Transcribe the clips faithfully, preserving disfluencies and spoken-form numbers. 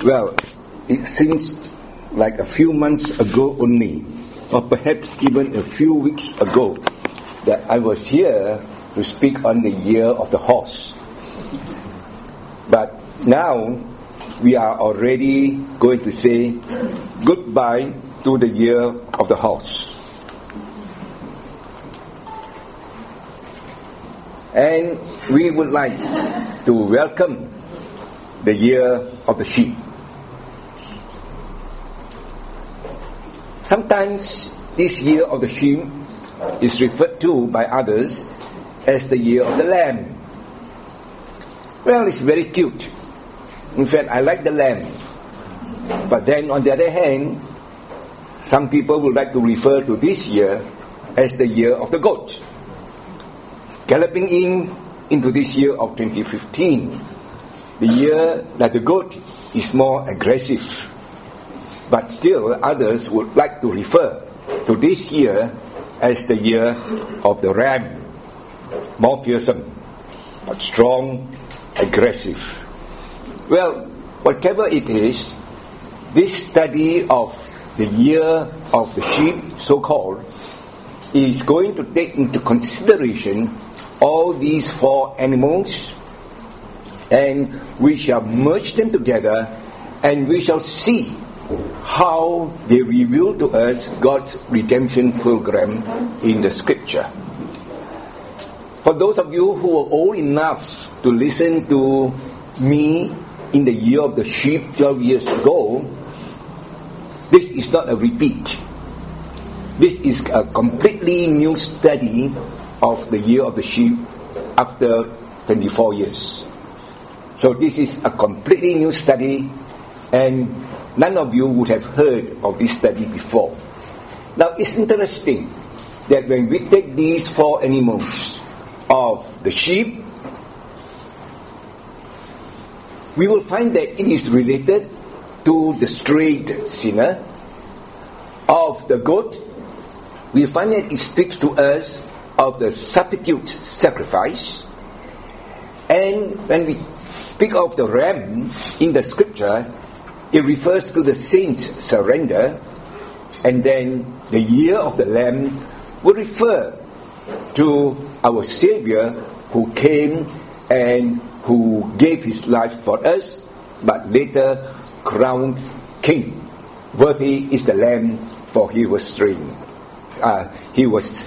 Well, it seems like a few months ago only, or perhaps even a few weeks ago, that I was here to speak on the year of the horse. But now we are already going to say goodbye to the year of the horse. And we would like to welcome the year of the sheep. Sometimes this year of the sheep is referred to by others as the year of the lamb. Well, it's very cute. In fact, I like the lamb. But then on the other hand, some people would like to refer to this year as the year of the goat. Galloping in into this year of twenty fifteen, the year that the goat is more aggressive. But still, others would like to refer to this year as the year of the ram. More fearsome, but strong, aggressive. Well, whatever it is, this study of the year of the sheep, so-called, is going to take into consideration all these four animals, and we shall merge them together, and we shall see how they reveal to us God's redemption program in the scripture. For those of you who are old enough to listen to me in the year of the sheep twelve years ago, this is not a repeat. This is a completely new study of the year of the sheep after twenty-four years. So this is a completely new study, and none of you would have heard of this study before. Now, it's interesting that when we take these four animals of the sheep, we will find that it is related to the strayed sinner. Of the goat, we find that it speaks to us of the substitute sacrifice. And when we speak of the ram in the scripture, it refers to the saint's surrender. And then the year of the lamb will refer to our Savior who came and who gave his life for us, but later crowned king. Worthy is the lamb, for he was slain. Uh, he was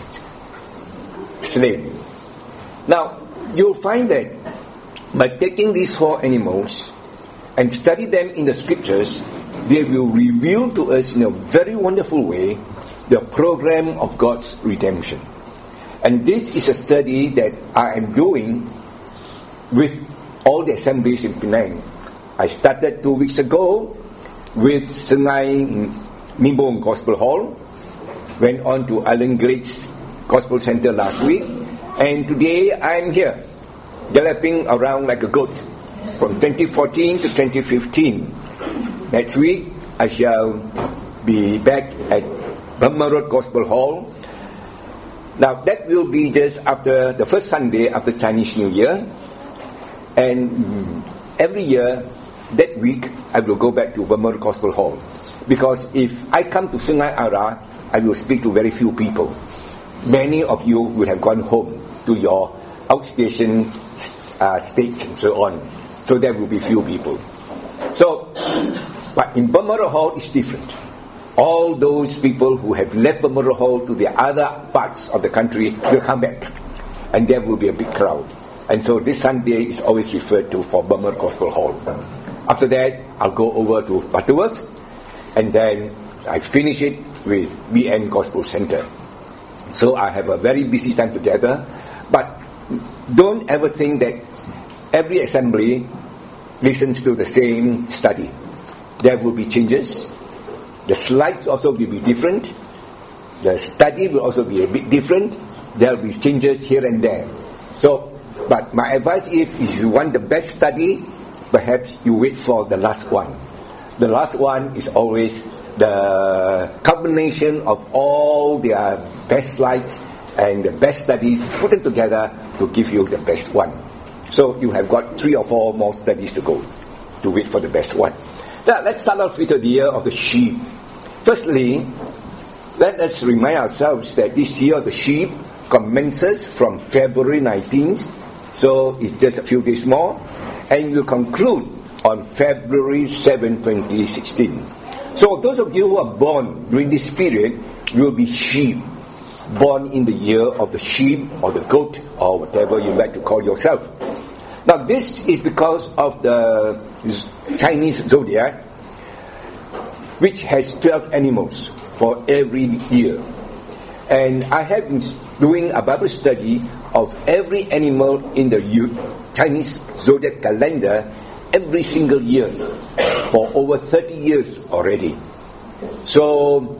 slain. Now, you'll find that by taking these four animals and study them in the scriptures, they will reveal to us in a very wonderful way the program of God's redemption. And this is a study that I am doing with all the assemblies in Penang. I started two weeks ago with Sungai Nimbong Gospel Hall, went on to Island Grace Gospel Center last week, and today I am here, galloping around like a goat from twenty fourteen to twenty fifteen. Next week, I shall be back at Burma Road Gospel Hall. Now, that will be just after the first Sunday after Chinese New Year. And every year, that week, I will go back to Burma Road Gospel Hall. Because if I come to Sungai Ara, I will speak to very few people. Many of you will have gone home to your outstation uh, states and so on. So there will be few people. So, but in Burma Road Hall, it's different. All those people who have left Burma Road Hall to the other parts of the country will come back. And there will be a big crowd. And so this Sunday is always referred to for Burma Road Gospel Hall. After that, I'll go over to Butterworth, and then I finish it with B N Gospel Center. So I have a very busy time together. But don't ever think that every assembly listens to the same study. There will be changes. The slides also will be different. The study will also be a bit different. There will be changes here and there. So, but my advice is, if you want the best study, perhaps you wait for the last one. The last one is always the combination of all their best slides and the best studies put them together to give you the best one. So you have got three or four more studies to go to wait for the best one. Now, let's start off with the year of the sheep. Firstly, let us remind ourselves that this year of the sheep commences from February nineteenth, so it's just a few days more, and will conclude on February seventh, twenty sixteen. So those of you who are born during this period will be sheep, born in the year of the sheep or the goat or whatever you like to call yourself. Now this is because of the Chinese zodiac, which has twelve animals for every year. And I have been doing a Bible study of every animal in the Chinese zodiac calendar every single year for over thirty years already. So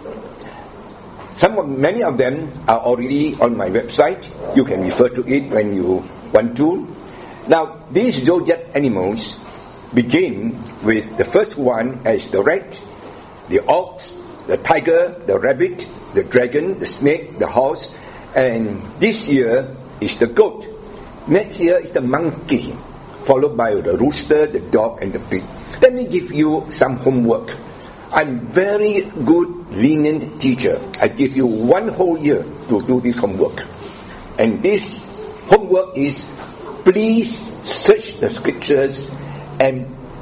some of, many of them are already on my website. You can refer to it when you want to. Now, these zodiac animals begin with the first one as the rat, the ox, the tiger, the rabbit, the dragon, the snake, the horse, and this year is the goat. Next year is the monkey, followed by the rooster, the dog, and the pig. Let me give you some homework. I'm very good, lenient teacher. I give you one whole year to do this homework. And this homework is, please search the scriptures and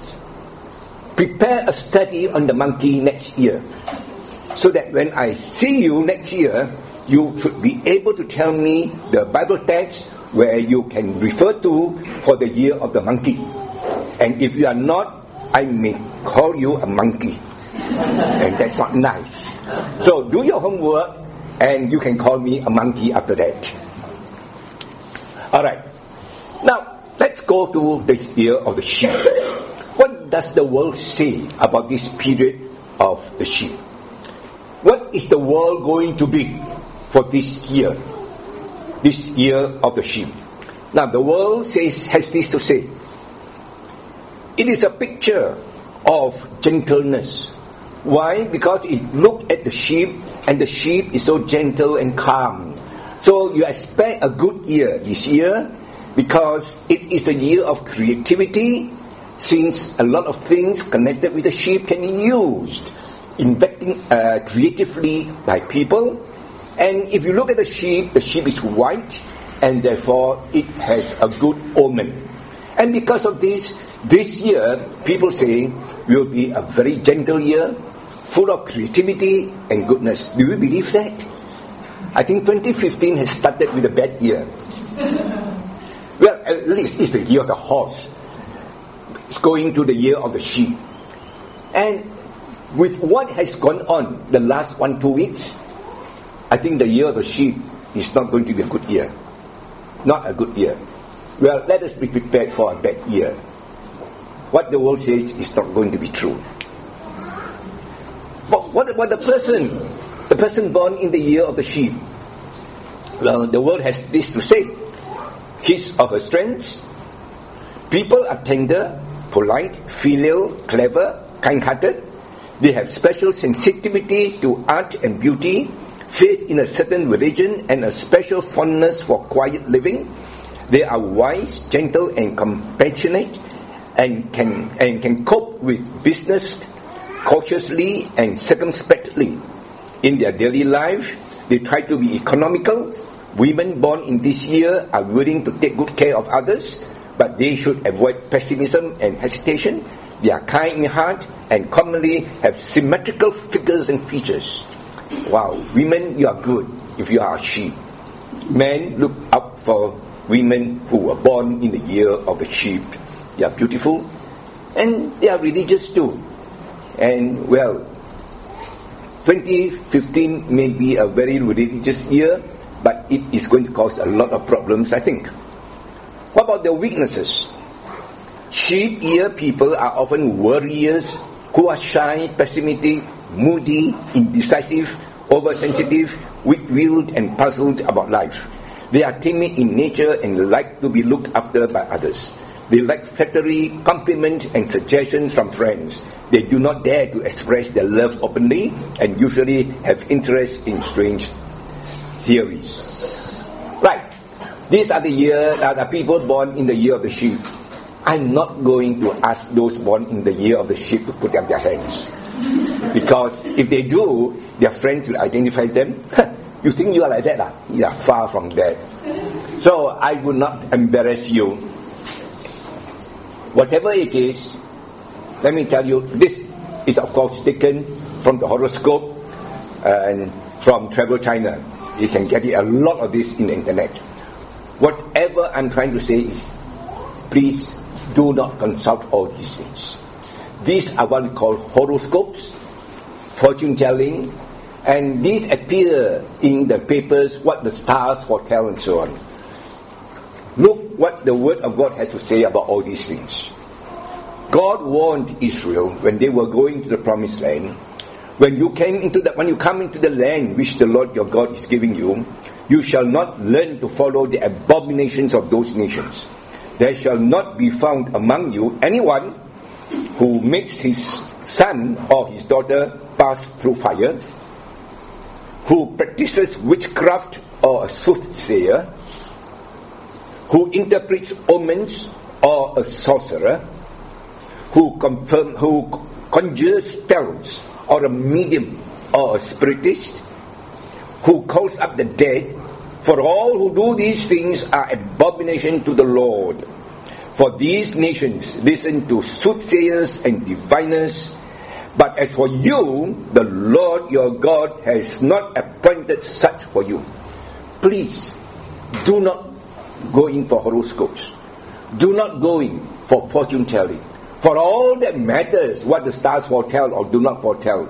prepare a study on the monkey next year, so that when I see you next year, you should be able to tell me the Bible text where you can refer to for the year of the monkey. And if you are not, I may call you a monkey. And that's not nice. So do your homework, and you can call me a monkey after that. Alright. Now, let's go to this year of the sheep. What does the world say about this period of the sheep? What is the world going to be for this year? This year of the sheep. Now, the world says has this to say. It is a picture of gentleness. Why? Because it looked at the sheep, and the sheep is so gentle and calm. So you expect a good year this year, because it is the year of creativity, since a lot of things connected with the sheep can be used, inventing uh, creatively by people. And if you look at the sheep, the sheep is white, and therefore it has a good omen. And because of this, this year, people say, will be a very gentle year, full of creativity and goodness. Do you believe that? I think twenty fifteen has started with a bad year. Well, at least it's the year of the horse. It's going to the year of the sheep. And with what has gone on the last one, two weeks, I think the year of the sheep is not going to be a good year. Not a good year. Well, let us be prepared for a bad year. What the world says is not going to be true. But what about the person? The person born in the year of the sheep? Well, the world has this to say. His or her strengths. People are tender, polite, filial, clever, kind-hearted. They have special sensitivity to art and beauty, faith in a certain religion, and a special fondness for quiet living. They are wise, gentle, and compassionate, and can and can cope with business cautiously and circumspectly. In their daily life, they try to be economical. Women born in this year are willing to take good care of others, but they should avoid pessimism and hesitation. They are kind in heart and commonly have symmetrical figures and features. Wow, women, you are good if you are a sheep. Men, look up for women who were born in the year of the sheep. They are beautiful, and they are religious too. And well, twenty fifteen may be a very religious year, but it is going to cause a lot of problems, I think. What about the weaknesses? Sheep year people are often worriers who are shy, pessimistic, moody, indecisive, oversensitive, weak-willed, and puzzled about life. They are timid in nature and like to be looked after by others. They like flattery, compliment, and suggestions from friends. They do not dare to express their love openly and usually have interest in strange theories. Right. These are the year, are the people born in the year of the sheep. I'm not going to ask those born in the year of the sheep to put up their hands. Because if they do, their friends will identify them. You think you are like that? Ah? You are far from that. So I will not embarrass you. Whatever it is, let me tell you, this is of course taken from the horoscope and from Travel China. You can get it, a lot of this in the internet. Whatever I'm trying to say is, please do not consult all these things. These are what we call horoscopes, fortune telling, and these appear in the papers, what the stars foretell and so on. Look what the Word of God has to say about all these things. God warned Israel when they were going to the promised land. When you came into the, when you come into the land which the Lord your God is giving you, you shall not learn to follow the abominations of those nations. There shall not be found among you anyone who makes his son or his daughter pass through fire, who practices witchcraft or a soothsayer, who interprets omens or a sorcerer, who confirm, who conjures spells, or a medium or a spiritist, who calls up the dead. For all who do these things are abomination to the Lord. For these nations listen to soothsayers and diviners, but as for you, the Lord your God has not appointed such for you. Please, do not go in for horoscopes. Do not go in for fortune telling. For all that matters, what the stars foretell or do not foretell,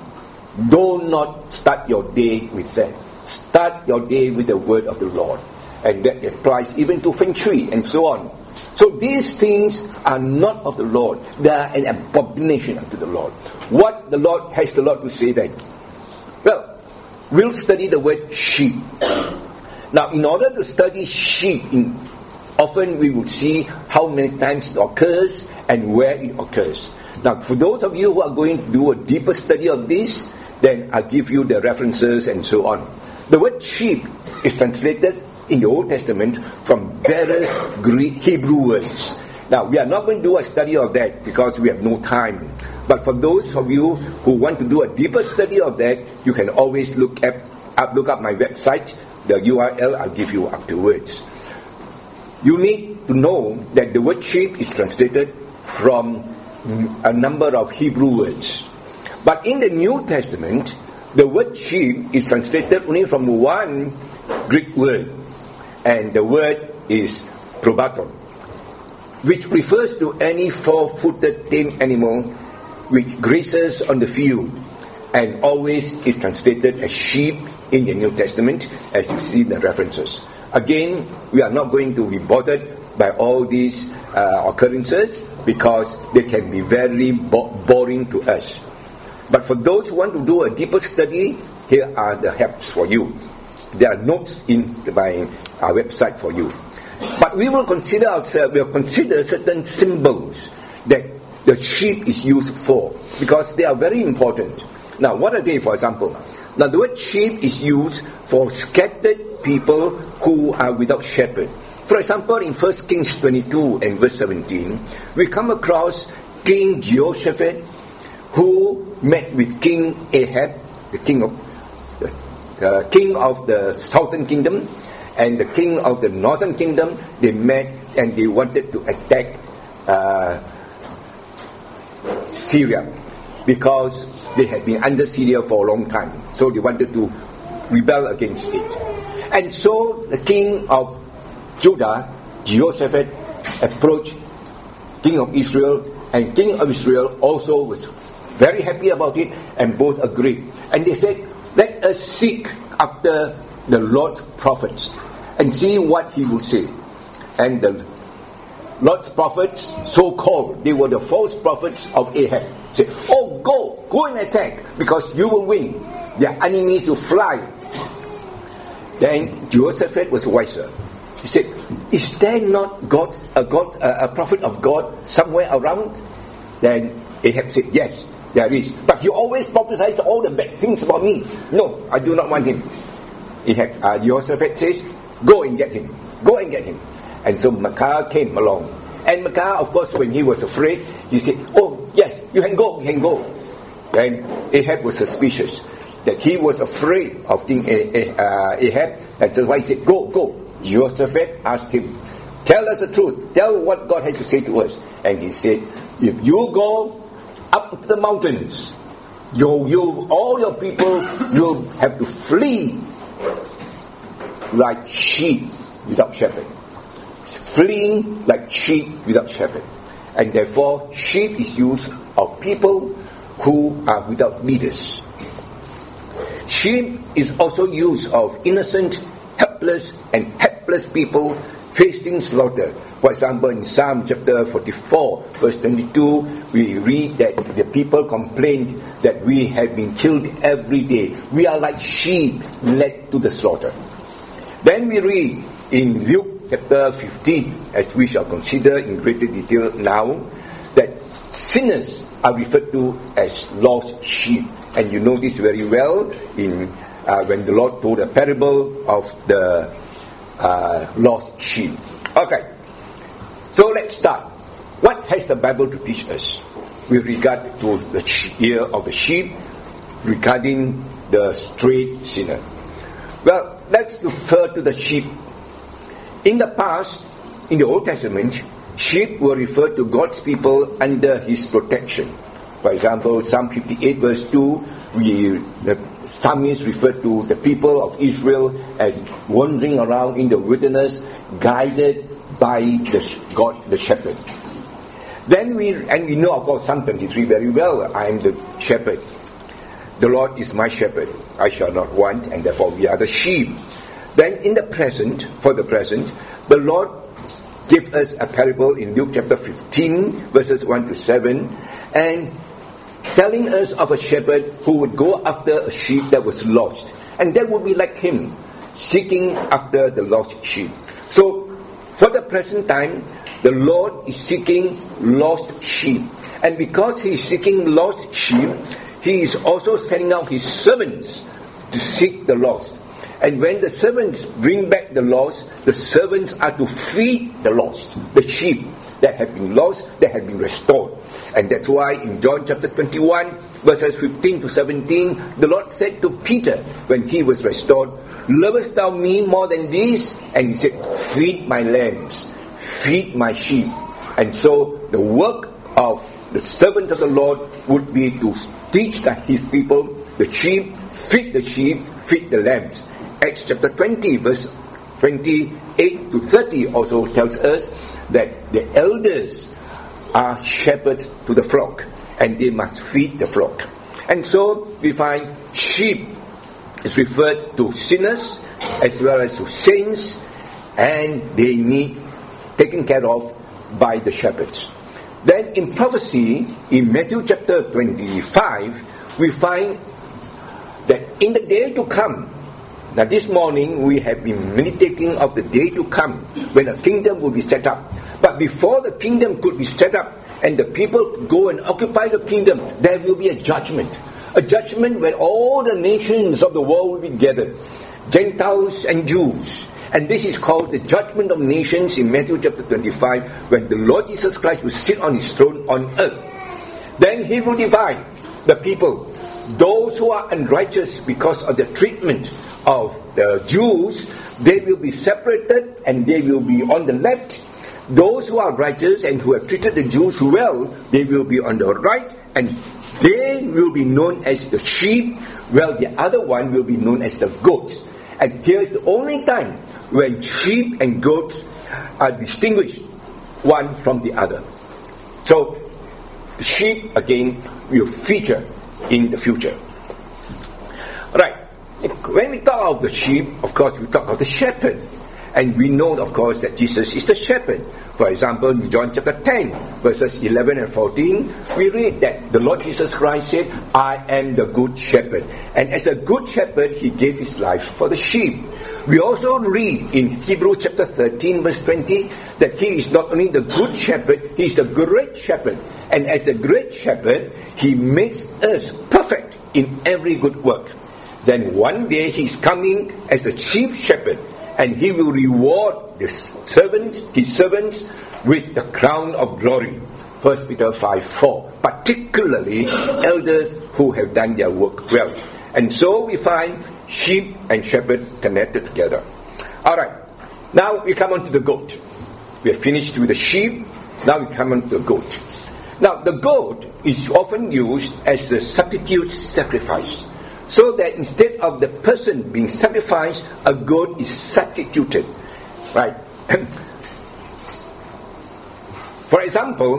do not start your day with that. Start your day with the word of the Lord. And that applies even to Feng Shui and so on. So these things are not of the Lord. They are an abomination unto the Lord. What the Lord has the Lord to say then? Well, we'll study the word sheep. Now, in order to study sheep, in, often we will see how many times it occurs and where it occurs. Now, for those of you who are going to do a deeper study of this, then I'll give you the references and so on. The word sheep is translated in the Old Testament from various Greek Hebrew words. Now, we are not going to do a study of that because we have no time. But for those of you who want to do a deeper study of that, you can always look up, up look up my website. The U R L I'll give you afterwards. You need to know that the word sheep is translated from a number of Hebrew words. But in the New Testament, the word sheep is translated only from one Greek word. And the word is probaton, which refers to any four-footed tame animal which grazes on the field, and always is translated as sheep in the New Testament, as you see the references. Again, we are not going to be bothered by all these uh, occurrences because they can be very bo- boring to us. But for those who want to do a deeper study, here are the helps for you. There are notes in my our website for you. But we will consider ourselves, we'll consider certain symbols that the sheep is used for, because they are very important. Now, what are they, for example? Now, the word sheep is used for scattered people who are without shepherd. For example, in First Kings twenty-two and verse seventeen, we come across King Jehoshaphat, who met with King Ahab, the king of the uh, king of the southern kingdom, and the king of the northern kingdom. They met and they wanted to attack uh, Syria because they had been under Syria for a long time. So they wanted to rebel against it. And so the king of Judah, Jehoshaphat, approached king of Israel, and king of Israel also was very happy about it, and both agreed. And they said, let us seek after the Lord's prophets and see what he will say. And the Lord's prophets, so-called, they were the false prophets of Ahab, said, oh, go, go and attack, because you will win. Their enemies will fly. Then Jehoshaphat was wiser. He said, is there not God, a God, a prophet of God somewhere around? Then Ahab said, yes, there is. But he always prophesies all the bad things about me. No, I do not want him. Ahab, uh, Jehoshaphat says, go and get him. Go and get him. And so Micaiah came along, And Micaiah, of course, when he was afraid, he said, oh, yes, you can go, you can go. Then Ahab was suspicious that he was afraid of King Ahab, and that's why he said, go, go. Jehoshaphat asked him, tell us the truth, tell what God has to say to us. And he said, if you go up to the mountains, you, you, all your people, you'll have to flee like sheep without shepherd. Fleeing like sheep without shepherd. And therefore, sheep is used of people who are without leaders. Sheep is also used of innocent, helpless, and helpless people facing slaughter. For example, in Psalm chapter forty-four, verse twenty-two, we read that the people complained that we have been killed every day. We are like sheep led to the slaughter. Then we read in Luke chapter fifteen, as we shall consider in greater detail now, that sinners are referred to as lost sheep. And you know this very well in uh, when the Lord told a parable of the uh, lost sheep. Okay, so let's start. What has the Bible to teach us with regard to the ear of the sheep, regarding the strayed sinner? Well, let's refer to the sheep. In the past, in the Old Testament, sheep were referred to God's people under His protection. For example, Psalm fifty-eight verse two, we, the psalmist referred to the people of Israel as wandering around in the wilderness, guided by the God, the shepherd. Then we, and we know of course Psalm twenty-three very well, I am the shepherd. The Lord is my shepherd, I shall not want, and therefore we are the sheep. Then in the present, for the present, the Lord gave us a parable in Luke chapter fifteen, verses one to seven, and telling us of a shepherd who would go after a sheep that was lost. And that would be like him, seeking after the lost sheep. So, for the present time, the Lord is seeking lost sheep. And because He is seeking lost sheep, He is also sending out His servants to seek the lost. And when the servants bring back the lost, the servants are to feed the lost, the sheep that have been lost, that have been restored. And that's why in John chapter twenty-one, verses fifteen to seventeen, the Lord said to Peter, when he was restored, lovest thou me more than these? And he said, feed my lambs, feed my sheep. And so the work of the servant of the Lord would be to teach His people, the sheep, feed the sheep, feed the lambs. Acts chapter twenty, verse twenty-eight to thirty also tells us that the elders are shepherds to the flock, and they must feed the flock. And so we find sheep is referred to sinners as well as to saints, and they need taken care of by the shepherds. Then in prophecy, in Matthew chapter twenty-five, we find that in the day to come, now this morning we have been meditating of the day to come when a kingdom will be set up. But before the kingdom could be set up and the people go and occupy the kingdom, there will be a judgment. A judgment where all the nations of the world will be gathered, Gentiles and Jews. And this is called the judgment of nations in Matthew chapter twenty-five, when the Lord Jesus Christ will sit on His throne on earth. Then He will divide the people. Those who are unrighteous because of the treatment of the Jews, they will be separated and they will be on the left. Those who are righteous and who have treated the Jews well, they will be on the right, and they will be known as the sheep, while the other one will be known as the goats. And here's the only time when sheep and goats are distinguished one from the other. So, the sheep again will feature in the future. Right. When we talk of the sheep, of course we talk of the shepherd. And we know, of course, that Jesus is the shepherd. For example, in John chapter ten, verses eleven and fourteen, we read that the Lord Jesus Christ said, I am the good shepherd. And as a good shepherd, He gave His life for the sheep. We also read in Hebrews chapter thirteen, verse twenty, that He is not only the good shepherd, He is the great shepherd. And as the great shepherd, He makes us perfect in every good work. Then one day He is coming as the chief shepherd, and He will reward the servants, His servants, with the crown of glory. First Peter five four. Particularly elders who have done their work well. And so we find sheep and shepherd connected together. Alright, now we come on to the goat. We have finished with the sheep, now we come on to the goat. Now the goat is often used as a substitute sacrifice. So that instead of the person being sacrificed, a goat is substituted. Right? For example,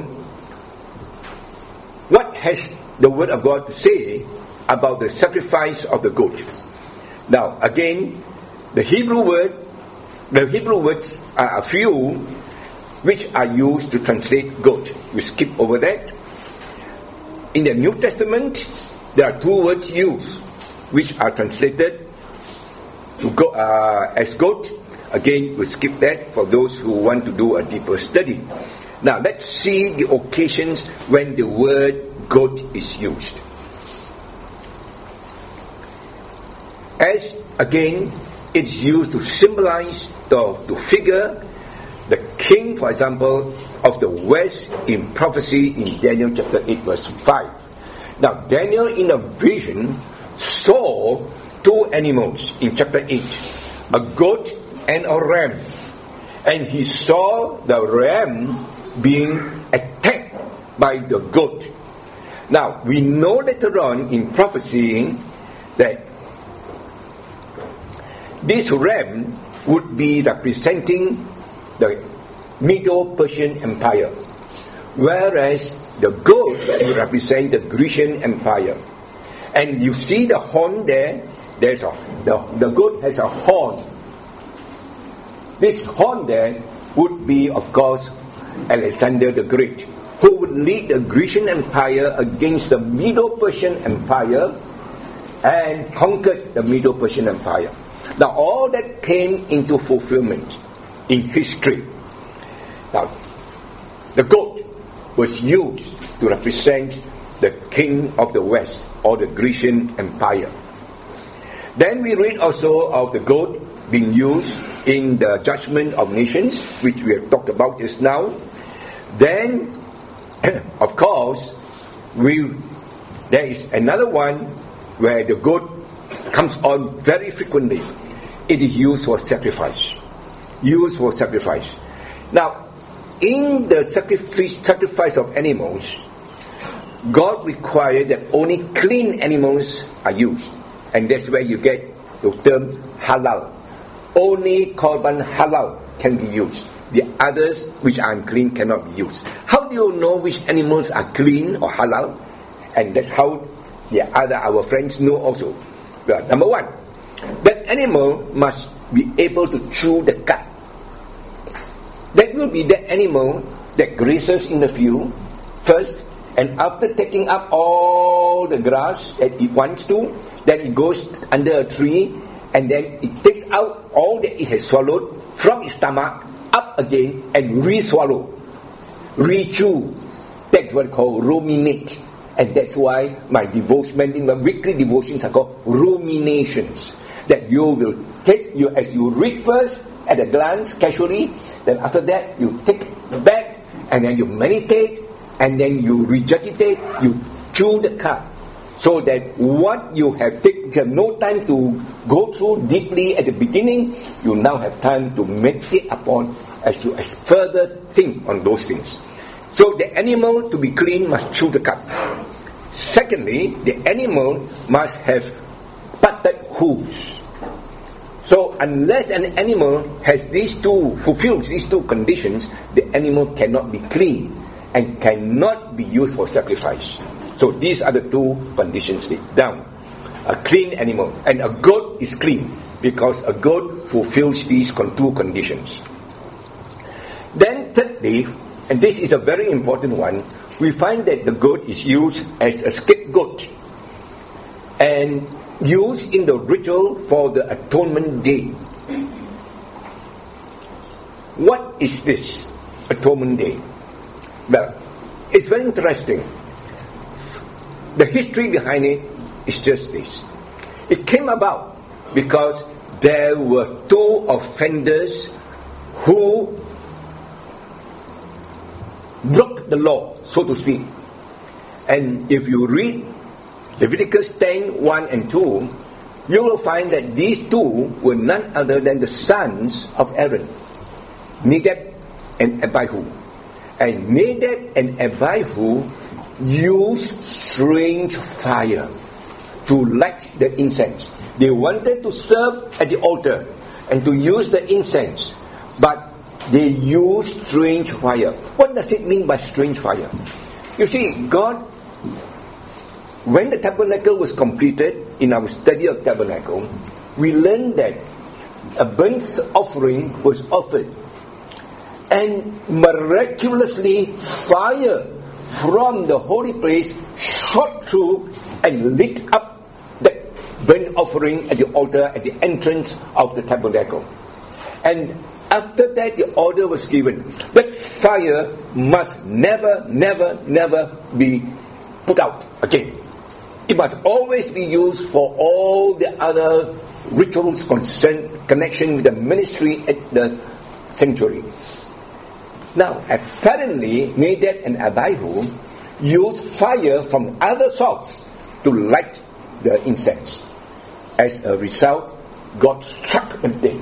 what has the Word of God to say about the sacrifice of the goat? Now, again, the Hebrew word, the Hebrew words are a few which are used to translate goat. We skip over that. In the New Testament, there are two words used which are translated to go, uh, as goat. Again, we skip that for those who want to do a deeper study. Now, let's see the occasions when the word goat is used. As, again, it's used to symbolize, the, to figure the king, for example, of the west in prophecy in Daniel chapter eight verse five. Now, Daniel in a vision saw two animals in chapter eight, a goat and a ram. And he saw the ram being attacked by the goat. Now, we know later on in prophecy that this ram would be representing the Medo-Persian Empire, whereas the goat would represent the Grecian Empire. And you see the horn there, there's a, the, the goat has a horn. This horn there would be, of course, Alexander the Great, who would lead the Grecian Empire against the Medo-Persian Empire and conquered the Medo-Persian Empire. Now, all that came into fulfillment in history. Now, the goat was used to represent the king of the West, or the Grecian Empire. Then we read also of the goat being used in the judgment of nations, which we have talked about just now. Then, of course, we there is another one where the goat comes on very frequently. It is used for sacrifice. Used for sacrifice. Now, in the sacrifice, sacrifice of animals, God required that only clean animals are used. And that's where you get the term halal. Only korban halal can be used. The others which are unclean cannot be used. How do you know which animals are clean or halal? And that's how the other our friends know also. Well, number one, that animal must be able to chew the cud. That will be the animal that grazes in the field first, and after taking up all the grass that it wants to, then it goes under a tree, and then it takes out all that it has swallowed from its stomach up again and re-swallow, re-chew. That's what we call ruminate. And that's why my devotion, my weekly devotions are called ruminations. That you will take, you as you read first, at a glance, casually, then after that you take the back, and then you meditate, and then you regurgitate, you chew the cud. So that what you have taken, you have no time to go through deeply at the beginning, you now have time to meditate upon as you as further think on those things. So the animal to be clean must chew the cud. Secondly, the animal must have parted hooves. So unless an animal has these two, fulfills these two conditions, the animal cannot be clean and cannot be used for sacrifice. So these are the two conditions laid down. A clean animal, and a goat is clean because a goat fulfills these two conditions. Then thirdly, and this is a very important one, we find that the goat is used as a scapegoat and used in the ritual for the atonement day. What is this atonement day? Well, it's very interesting. The history behind it is just this. It came about because there were two offenders who broke the law, so to speak. And if you read Leviticus ten, one and two, you will find that these two were none other than the sons of Aaron, Nadab and Abihu. And Nadab and Abihu used strange fire to light the incense. They wanted to serve at the altar and to use the incense, but they used strange fire. What does it mean by strange fire? You see, God, when the tabernacle was completed, in our study of tabernacle, we learned that a burnt offering was offered, and miraculously fire from the holy place shot through and lit up the burnt offering at the altar at the entrance of the tabernacle. And after that, the order was given that fire must never, never, never be put out again. It must always be used for all the other rituals concerned connection with the ministry at the sanctuary. Now, apparently, Nadab and Abihu used fire from other source to light the incense. As a result, God struck them dead.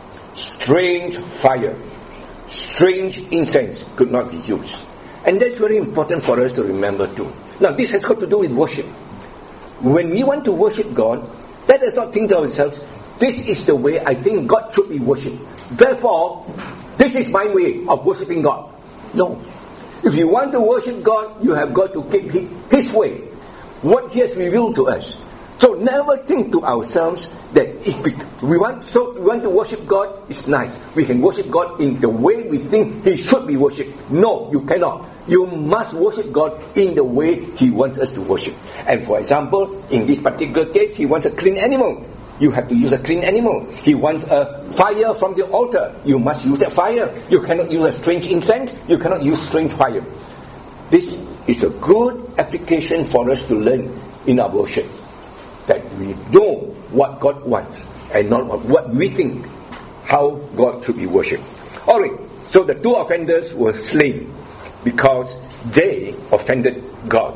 Strange fire, strange incense could not be used. And that's very important for us to remember too. Now, this has got to do with worship. When we want to worship God, let us not think to ourselves, this is the way I think God should be worshipped. Therefore, this is my way of worshipping God. No. If you want to worship God, you have got to keep His way, what He has revealed to us. So never think to ourselves that it's big. We want so we want to worship God. It's nice. We can worship God in the way we think He should be worshipped. No, you cannot. You must worship God in the way He wants us to worship. And for example, in this particular case, He wants a clean animal. You have to use a clean animal. He wants a fire from the altar. You must use that fire. You cannot use a strange incense. You cannot use strange fire. This is a good application for us to learn in our worship. That we know what God wants and not what we think how God should be worshipped. Alright, so the two offenders were slain because they offended God.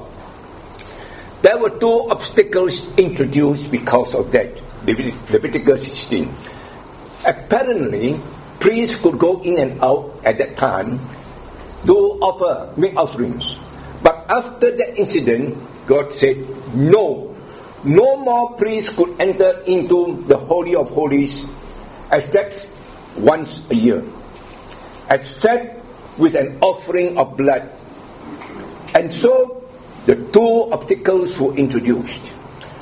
There were two obstacles introduced because of that. Leviticus sixteen. Apparently, priests could go in and out at that time to offer, make offerings. But after that incident, God said, no, no more priests could enter into the Holy of Holies except once a year, except with an offering of blood. And so, the two obstacles were introduced.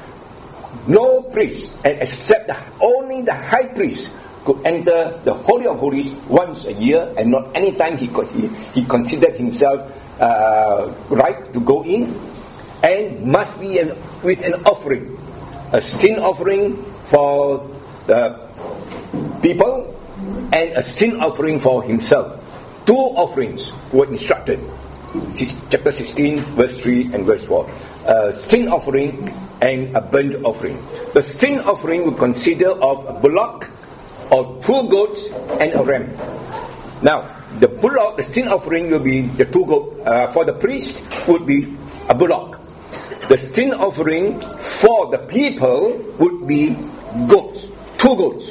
No priest, and except the, only the high priest could enter the Holy of Holies once a year, and not any time he, he, he considered himself uh, right to go in, and must be an, with an offering, a sin offering for the people, and a sin offering for himself. Two offerings were instructed. Chapter sixteen, verse three and verse four. A sin offering and a burnt offering. The sin offering would consider of a bullock or two goats and a ram. Now, the bullock, the sin offering will be the two goats. Uh, for the priest would be a bullock. The sin offering for the people would be goats, two goats.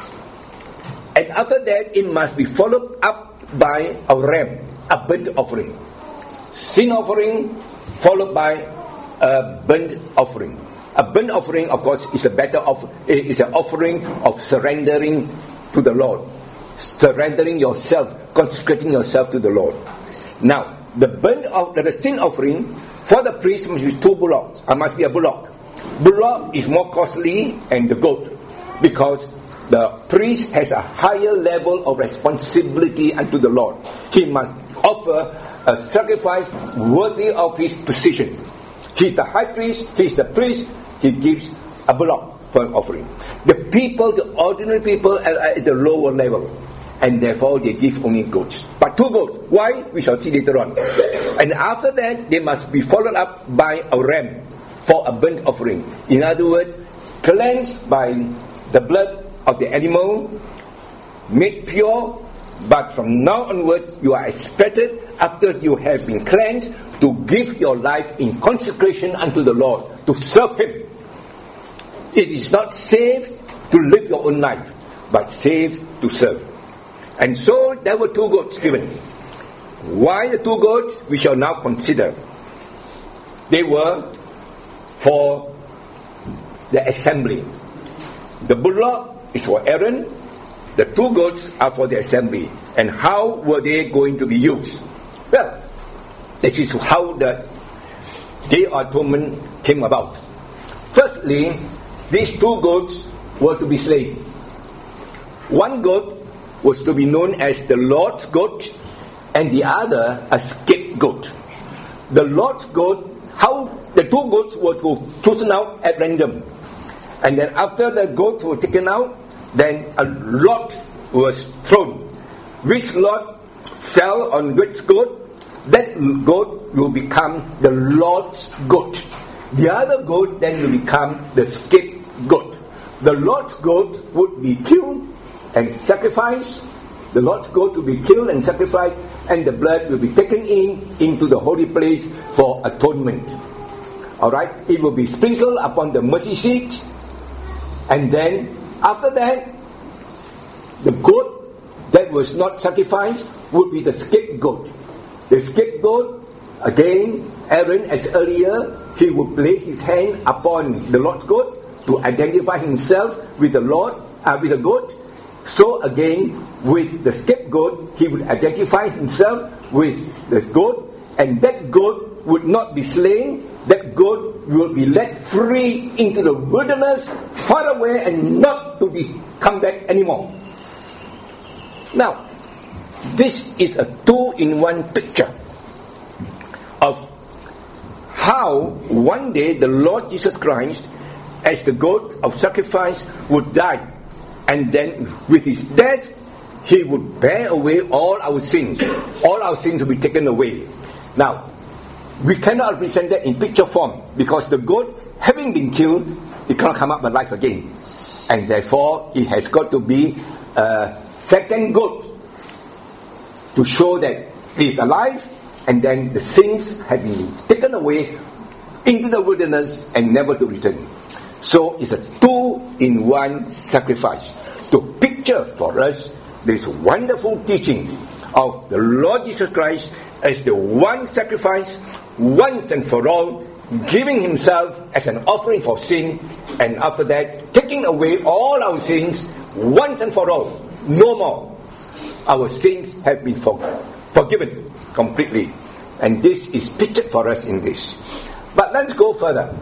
And after that, it must be followed up by a ram, a burnt offering. Sin offering followed by a burnt offering. A burnt offering, of course, is a better of is an offering of surrendering to the Lord, surrendering yourself, consecrating yourself to the Lord. Now, the burnt of the sin offering for the priest must be two bullocks. I must be a bullock. Bullock is more costly than the goat because the priest has a higher level of responsibility unto the Lord. He must offer a sacrifice worthy of his position. He's the high priest, he's the priest, he gives a bullock for an offering. The people, the ordinary people are at the lower level, and therefore they give only goats. But two goats. Why? We shall see later on. And after that, they must be followed up by a ram for a burnt offering. In other words, cleansed by the blood of the animal, made pure But from now onwards, you are expected, after you have been cleansed, to give your life in consecration unto the Lord, to serve Him. It is not safe to live your own life, but safe to serve. And so there were two goats given. Why the two goats? We shall now consider. They were for the assembly. The bullock is for Aaron. The two goats are for the assembly. And how were they going to be used? Well, this is how the Day of Atonement came about. Firstly, these two goats were to be slain. One goat was to be known as the Lord's goat, and the other a scapegoat. The Lord's goat, how the two goats were chosen out at random. And then after the goats were taken out, then a lot was thrown. Which lot fell on which goat, that goat will become the Lord's goat. The other goat then will become the scapegoat. The Lord's goat would be killed and sacrificed. The Lord's goat will be killed and sacrificed, and the blood will be taken in into the holy place for atonement. Alright, it will be sprinkled upon the mercy seat, and then after that, the goat that was not sacrificed would be the scapegoat. The scapegoat, again, Aaron, as earlier, he would lay his hand upon the Lord's goat to identify himself with the Lord, uh, with the goat. So again, with the scapegoat, he would identify himself with the goat, and that goat would not be slain. That goat will be let free into the wilderness, far away, and not to be come back anymore. Now, this is a two-in-one picture of how one day the Lord Jesus Christ, as the goat of sacrifice, would die. And then with his death, he would bear away all our sins. All our sins will be taken away. Now, we cannot represent that in picture form, because the goat, having been killed, it cannot come up alive again. And therefore, it has got to be a second goat to show that it is alive, and then the sins have been taken away into the wilderness and never to return. So it's a two-in-one sacrifice to picture for us this wonderful teaching of the Lord Jesus Christ as the one sacrifice, once and for all, giving himself as an offering for sin, and after that, taking away all our sins once and for all. No more. Our sins have been for, forgiven completely. And this is pictured for us in this. But let's go further.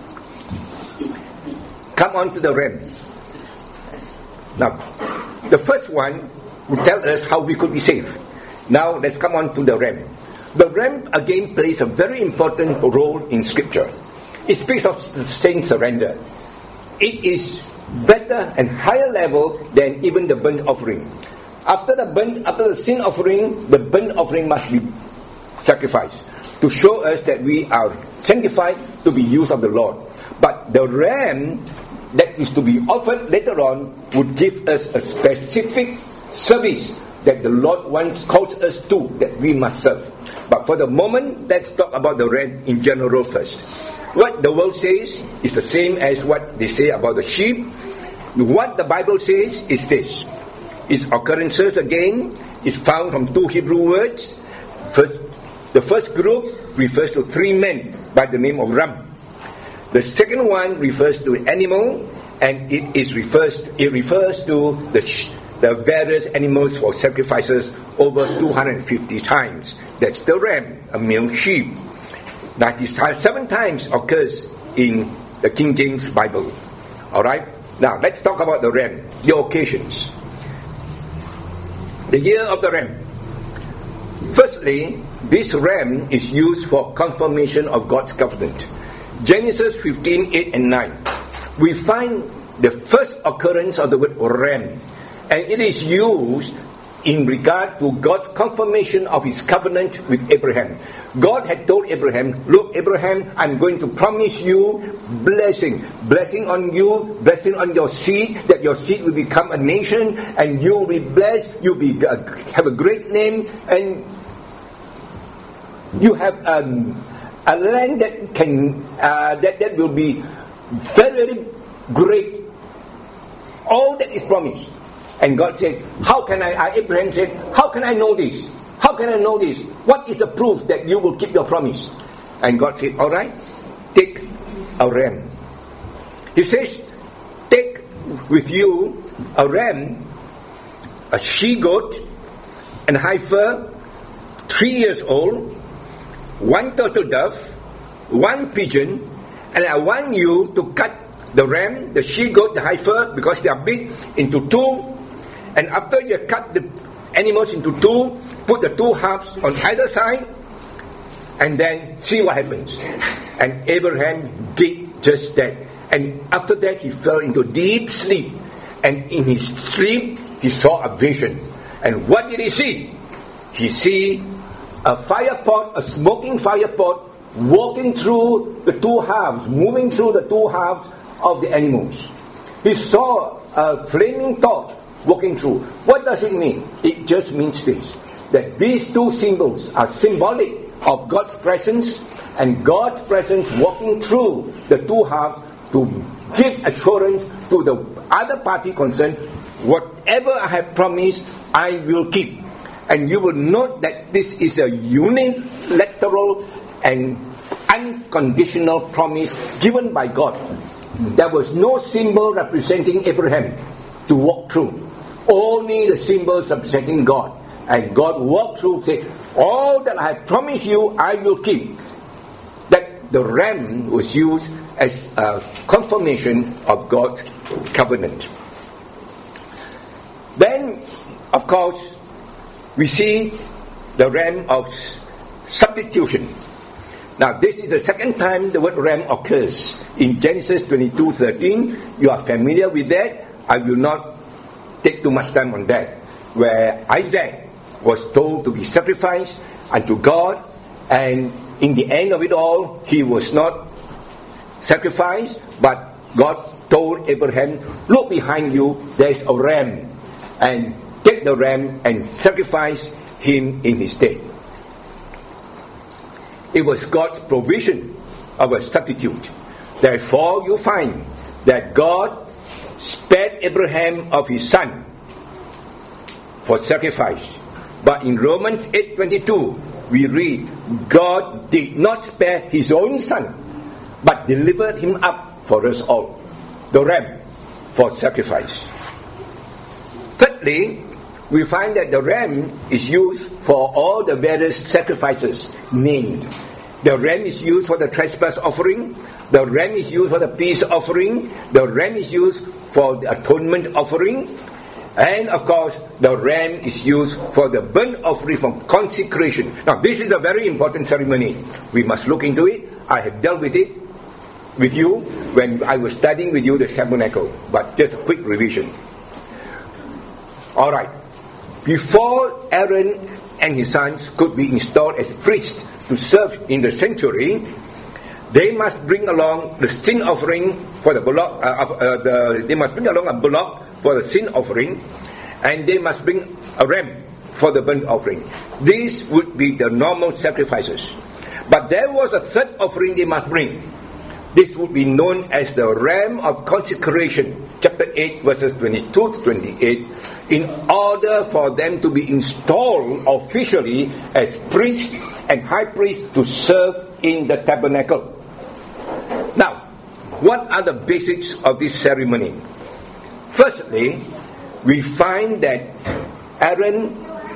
Come on to the ram. Now, the first one will tell us how we could be saved. Now, let's come on to the ram. The ram again plays a very important role in Scripture. It speaks of the saint surrender. It is better and higher level than even the burnt offering. After the burnt, after the sin offering, the burnt offering must be sacrificed to show us that we are sanctified to be used of the Lord. But the ram that is to be offered later on would give us a specific service that the Lord wants calls us to, that we must serve. But for the moment, let's talk about the ram in general first. What the world says is the same as what they say about the sheep. What the Bible says is this. Its occurrences again is found from two Hebrew words. First, the first group refers to three men by the name of Ram. The second one refers to an animal, and it is refers it refers to the the various animals for sacrifices over two hundred fifty times. That's the ram, a male sheep. ninety-seven times occurs in the King James Bible. Alright? Now, let's talk about the ram, the occasions. The year of the ram. Firstly, this ram is used for confirmation of God's covenant. Genesis fifteen, eight and nine. We find the first occurrence of the word ram, and it is used in regard to God's confirmation of his covenant with Abraham. God had told Abraham, look Abraham, I'm going to promise you blessing. Blessing on you, blessing on your seed, that your seed will become a nation, and you will be blessed, you'll be, uh, have a great name, and you have um, a land that can, uh, that, that will be very, very great. All that is promised. And God said, how can I, Abraham said, how can I know this? How can I know this? What is the proof that you will keep your promise? And God said, all right, take a ram. He says, take with you a ram, a she-goat, and heifer, three years old, one turtle dove, one pigeon, and I want you to cut the ram, the she-goat, the heifer, because they are big, into two. And after you cut the animals into two, put the two halves on either side, and then see what happens. And Abraham did just that. And after that, he fell into deep sleep. And in his sleep, he saw a vision. And what did he see? He see a fire pot, a smoking fire pot, walking through the two halves, moving through the two halves of the animals. He saw a flaming torch walking through. What does it mean? It just means this, that these two symbols are symbolic of God's presence, and God's presence walking through the two halves to give assurance to the other party concerned, whatever I have promised, I will keep. And you will note that this is a unilateral and unconditional promise given by God. There was no symbol representing Abraham to walk through. Only the symbols representing God. And God walked through, said, all that I have promised you, I will keep. That the ram was used as a confirmation of God's covenant. Then, of course, we see the ram of substitution. Now, this is the second time the word ram occurs. In Genesis twenty-two thirteen, you are familiar with that. I will not take too much time on that. Where Isaac was told to be sacrificed unto God, and in the end of it all, he was not sacrificed, but God told Abraham, look behind you, there is a ram, and take the ram and sacrifice him in his stead. It was God's provision of a substitute. Therefore, you find that God spared Abraham of his son for sacrifice. But in Romans eight twenty-two, we read, God did not spare his own son, but delivered him up for us all, the ram, for sacrifice. Thirdly, we find that the ram is used for all the various sacrifices named. The ram is used for the trespass offering. The ram is used for the peace offering. The ram is used for the atonement offering. And of course, the ram is used for the burnt offering from consecration. Now, this is a very important ceremony. We must look into it. I have dealt with it with you when I was studying with you the tabernacle. But just a quick revision. All right. Before Aaron and his sons could be installed as priests to serve in the sanctuary, they must bring along the sin offering for the bullock. Uh, uh, the, they must bring along a bullock for the sin offering, and they must bring a ram for the burnt offering. These would be the normal sacrifices. But there was a third offering they must bring. This would be known as the ram of consecration, chapter eight, verses twenty-two to twenty-eight, in order for them to be installed officially as priests and high priests to serve in the tabernacle. Now, what are the basics of this ceremony? Firstly, we find that Aaron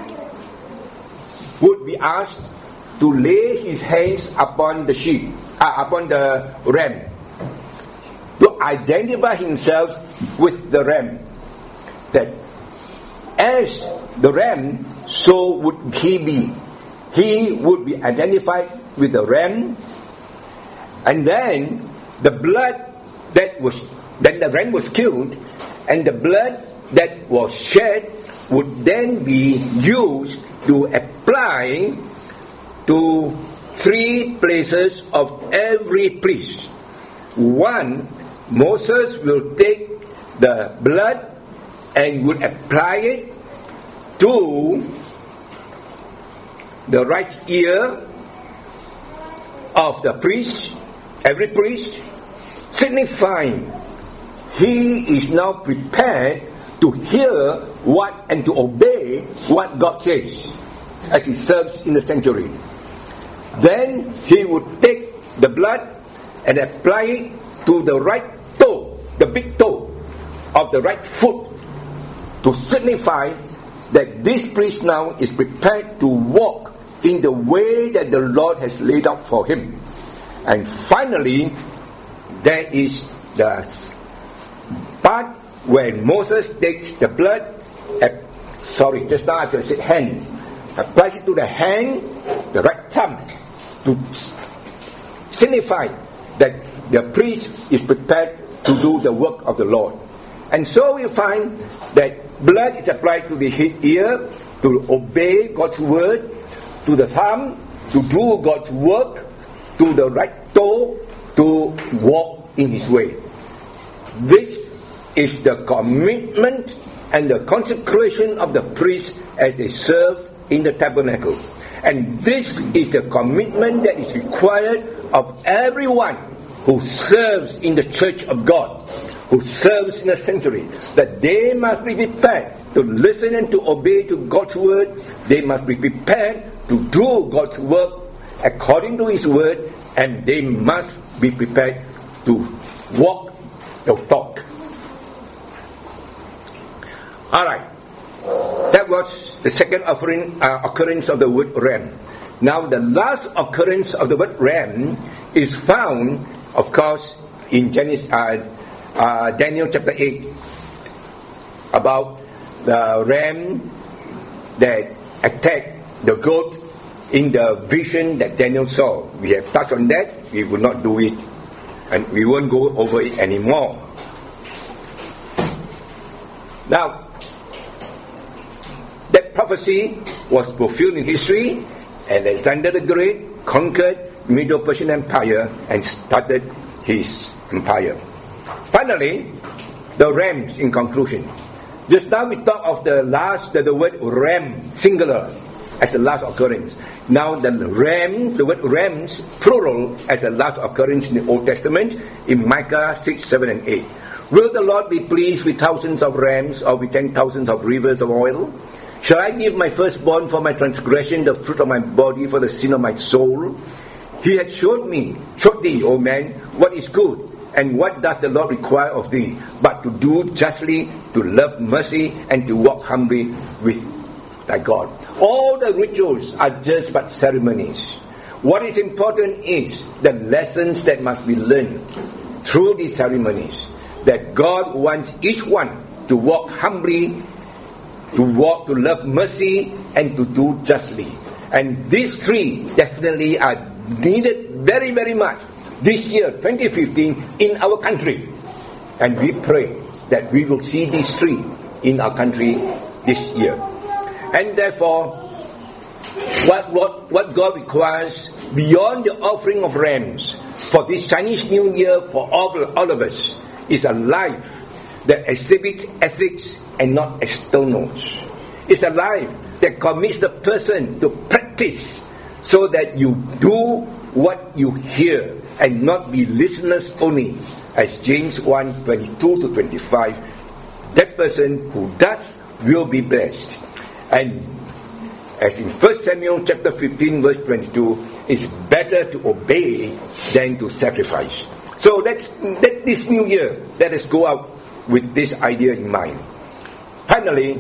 would be asked to lay his hands upon the sheep, uh, upon the ram, to identify himself with the ram. That as the ram, so would he be. He would be identified with the ram, and then the blood that was, then the ram was killed, and the blood that was shed would then be used to apply to three places of every priest. One, Moses will take the blood and would apply it to the right ear of the priest, every priest, signifying he is now prepared to hear what and to obey what God says as he serves in the sanctuary. Then he would take the blood and apply it to the right toe, the big toe of the right foot, to signify that this priest now is prepared to walk in the way that the Lord has laid out for him. And finally, there is the part where Moses takes the blood, uh, sorry, just now I said hand, applies it to the hand, the right thumb, to signify that the priest is prepared to do the work of the Lord. And so we find that blood is applied to the ear, to obey God's word, to the thumb, to do God's work, to the right toe, to walk in his way. This is the commitment and the consecration of the priest as they serve in the tabernacle. And this is the commitment that is required of everyone who serves in the church of God, who serves in the sanctuary, that they must be prepared to listen and to obey to God's word. They must be prepared to do God's work according to his word, and they must be prepared to walk the talk. Alright, that was the second offering, uh, occurrence of the word ram. Now the last occurrence of the word ram is found, of course, in Genesis, uh, uh, Daniel chapter eight, about the ram that attacked the goat in the vision that Daniel saw. We have touched on that. We will not do it, and we won't go over it anymore. Now, that prophecy was fulfilled in history. Alexander the Great conquered Medo-Persian Empire and started his empire. Finally, the rams in conclusion. Just now we talk of the last, the, the word ram, singular, as the last occurrence. Now the ram, the word rams, plural, as the last occurrence in the Old Testament, in Micah six, seven and eight. Will the Lord be pleased with thousands of rams, or with ten thousands of rivers of oil? Shall I give my firstborn for my transgression, the fruit of my body for the sin of my soul? He had showed me, showed thee, O man, what is good, and what does the Lord require of thee, but to do justly, to love mercy, and to walk humbly with thy God. All the rituals are just but ceremonies. What is important is the lessons that must be learned through these ceremonies, that God wants each one to walk humbly, to walk, to love mercy, and to do justly. And these three definitely are needed very, very much this year, twenty fifteen, in our country. And we pray that we will see these three in our country this year. And therefore, what, what, what God requires beyond the offering of rams for this Chinese New Year for all, all of us is a life that exhibits ethics and not externals. It's a life that commits the person to practice, so that you do what you hear and not be listeners only. As James one, twenty-two to twenty-five, that person who does will be blessed. And as in First Samuel chapter fifteen verse twenty-two, it's better to obey than to sacrifice. So let's, let this new year, let us go out with this idea in mind. Finally,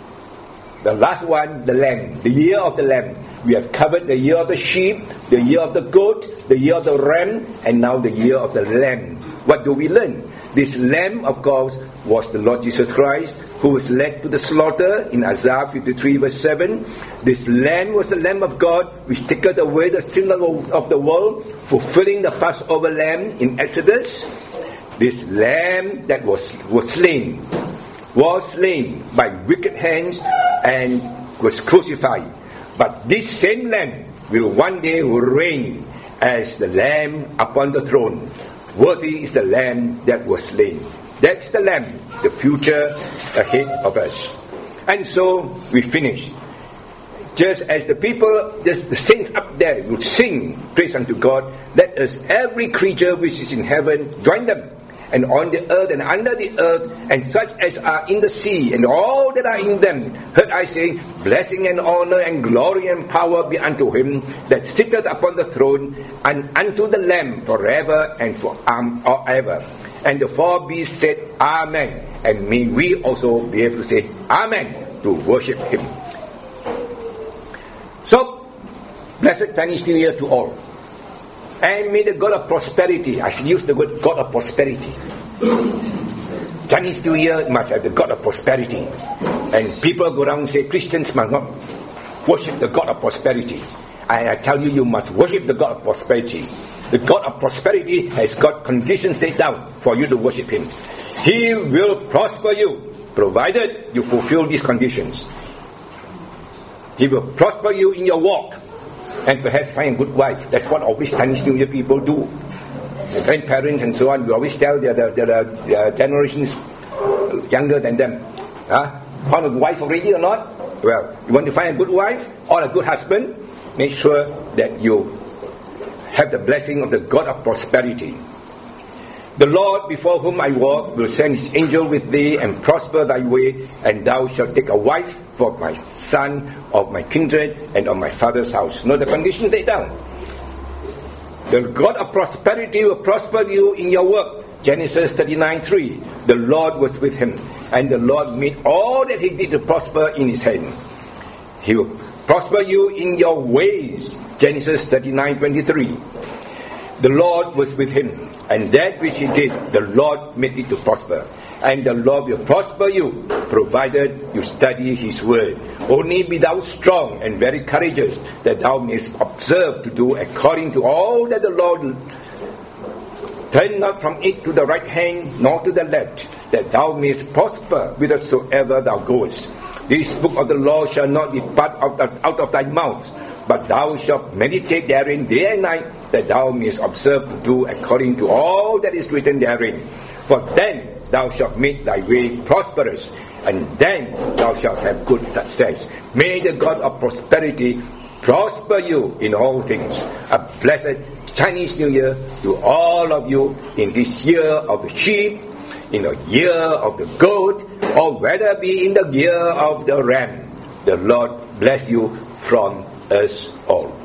the last one, the lamb, the year of the lamb. We have covered the year of the sheep, the year of the goat, the year of the ram, and now the year of the lamb. What do we learn? This lamb, of course, was the Lord Jesus Christ, who was led to the slaughter in Isaiah fifty-three verse seven. This lamb was the Lamb of God, which taketh away the sin of the world, fulfilling the Passover lamb in Exodus. This lamb that was, was slain was slain by wicked hands and was crucified. But this same Lamb will one day reign as the Lamb upon the throne. Worthy is the Lamb that was slain. That's the Lamb, the future ahead of us. And so we finish. Just as the people, just the saints up there would sing praise unto God, let us, every creature which is in heaven, join them. And on the earth and under the earth, and such as are in the sea, and all that are in them, heard I say, blessing and honor and glory and power be unto him that sitteth upon the throne, and unto the Lamb forever and forever. And the four beasts said, Amen. And may we also be able to say, Amen, to worship him. So, blessed Chinese New Year to all. And may the God of prosperity, I use the word God of prosperity. Chinese New Year must have the God of prosperity. And people go around and say, Christians must not worship the God of prosperity. I, I tell you, you must worship the God of prosperity. The God of prosperity has got conditions laid down for you to worship him. He will prosper you, provided you fulfill these conditions. He will prosper you in your walk, and perhaps find a good wife. That's what always Chinese New Year people do. The grandparents and so on, we always tell their, their, their, their generations younger than them, huh? Found a wife already or not? Well, you want to find a good wife or a good husband? Make sure that you have the blessing of the God of prosperity. The Lord before whom I walk will send his angel with thee and prosper thy way, and thou shalt take a wife for my son of my kindred and of my father's house. Note the condition laid down. The God of prosperity will prosper you in your work. Genesis thirty-nine three. The Lord was with him, and the Lord made all that he did to prosper in his hand. He will prosper you in your ways. Genesis thirty-nine twenty-three. The Lord was with him, and that which he did, the Lord made it to prosper. And the Lord will prosper you, provided you study his word. Only be thou strong and very courageous, that thou mayest observe to do according to all that the Lord. Turn not from it to the right hand, nor to the left, that thou mayest prosper whithersoever thou goest. This book of the law shall not depart out of, out of thy mouth, but thou shalt meditate therein day and night, that thou mayest observe to do according to all that is written therein. For then thou shalt make thy way prosperous, and then thou shalt have good success. May the God of prosperity prosper you in all things. A blessed Chinese New Year to all of you in this year of the sheep, in the year of the goat, or whether be in the year of the ram. The Lord bless you from us all.